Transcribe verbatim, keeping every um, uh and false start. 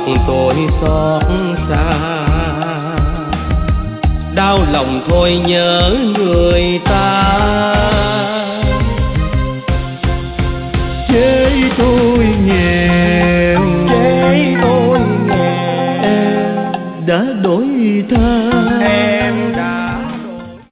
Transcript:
tôi xót xa, đau lòng thôi nhớ người ta. Chế tôi nghèo, Chế tôi nghèo, em đã đổi thay